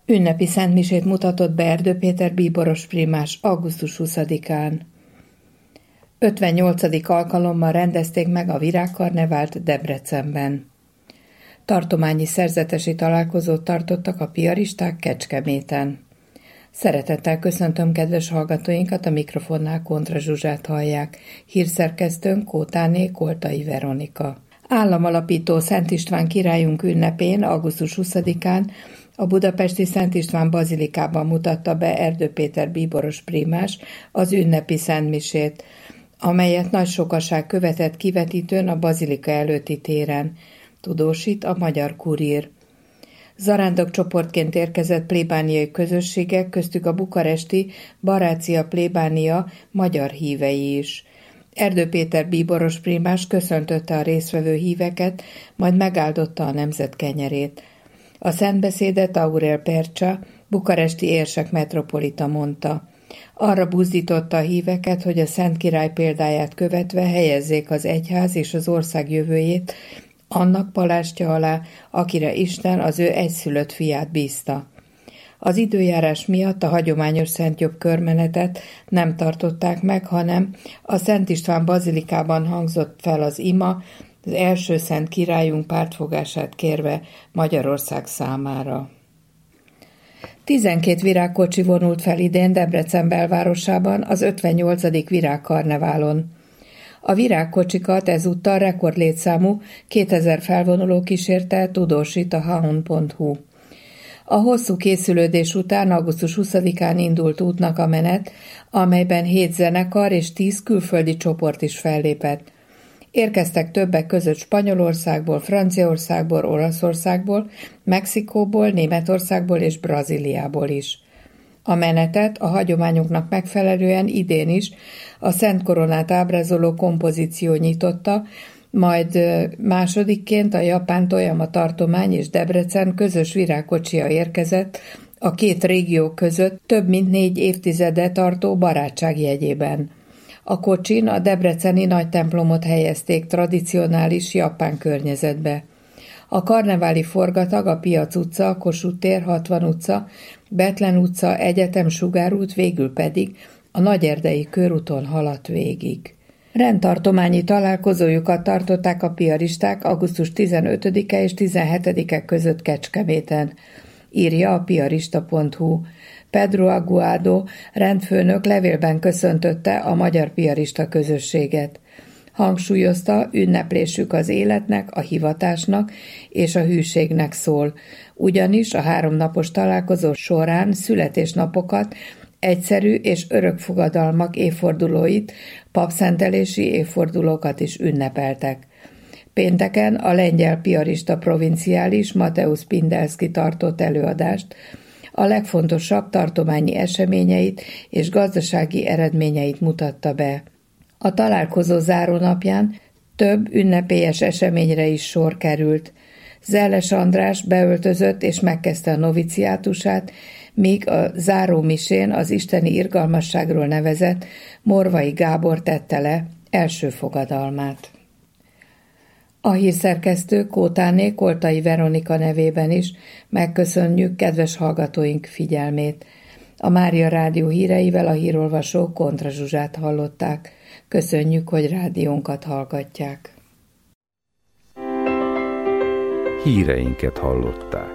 Ünnepi szentmisét mutatott be Erdő Péter bíboros primás augusztus 20-án. 58. alkalommal rendezték meg a virágkarnevált Debrecenben. Tartományi szerzetesi találkozót tartottak a piaristák Kecskeméten. Szeretettel köszöntöm kedves hallgatóinkat, a mikrofonnál Kontra Zsuzsát hallják, hírszerkesztőnk Kótáné Koltai Veronika. Államalapító Szent István királyunk ünnepén, augusztus 20-án a budapesti Szent István bazilikában mutatta be Erdő Péter bíboros primás az ünnepi szentmisét, amelyet nagy sokaság követett kivetítőn a bazilika előtti téren, tudósít a Magyar Kurír. Zarándokcsoportként érkezett plébániai közösségek, köztük a bukaresti Barácia plébánia magyar hívei is. Erdő Péter bíboros primás köszöntötte a résztvevő híveket, majd megáldotta a nemzet kenyerét. A szentbeszédet Aurel Percsa, bukaresti érsek metropolita mondta. Arra buzdította a híveket, hogy a Szent Király példáját követve helyezzék az egyház és az ország jövőjét annak palástja alá, akire Isten az ő egyszülött fiát bízta. Az időjárás miatt a hagyományos szentjobb körmenetet nem tartották meg, hanem a Szent István bazilikában hangzott fel az ima, az első szent királyunk pártfogását kérve Magyarország számára. 12 virágkocsi vonult fel idén Debrecen belvárosában az 58. virágkarneválon. A virágkocsikat ezúttal rekordlétszámú 2000 felvonuló kísérte, tudósít a haun.hu. A hosszú készülődés után augusztus 20-án indult útnak a menet, amelyben 7 zenekar és 10 külföldi csoport is fellépett. Érkeztek többek között Spanyolországból, Franciaországból, Olaszországból, Mexikóból, Németországból és Brazíliából is. A menetet a hagyományoknak megfelelően idén is a Szent Koronát ábrázoló kompozíció nyitotta, majd másodikként a japán Toyama tartomány és Debrecen közös virágkocsia érkezett a két régió között több mint 4 évtizede tartó barátság jegyében. A kocsin a debreceni nagy templomot helyezték tradicionális japán környezetbe. A karneváli forgatag a Piac utca, a Kossuth tér, 60 utca, Bethlen utca, Egyetem, Sugárút, végül pedig a Nagyerdei körúton haladt végig. Rendtartományi találkozójukat tartották a piaristák augusztus 15-e és 17-e között Kecskeméten, írja a piarista.hu. Pedro Aguado rendfőnök levélben köszöntötte a magyar piarista közösséget. Hangsúlyozta, ünneplésük az életnek, a hivatásnak és a hűségnek szól, ugyanis a 3 napos találkozó során születésnapokat, egyszerű és örök fogadalmak évfordulóit, papszentelési évfordulókat is ünnepeltek. Pénteken a lengyel piarista provinciális Mateusz Pindelszky tartott előadást, a legfontosabb tartományi eseményeit és gazdasági eredményeit mutatta be. A találkozó zárónapján több ünnepélyes eseményre is sor került. Zelles András beöltözött és megkezdte a noviciátusát, míg a zárómisén az isteni irgalmasságról nevezett Morvai Gábor tette le első fogadalmát. A hírszerkesztő Kótáné Koltai Veronika nevében is megköszönjük kedves hallgatóink figyelmét. A Mária Rádió híreivel a hírolvasó Kontra Zsuzsát hallották. Köszönjük, hogy rádiónkat hallgatják. Híreinket hallották.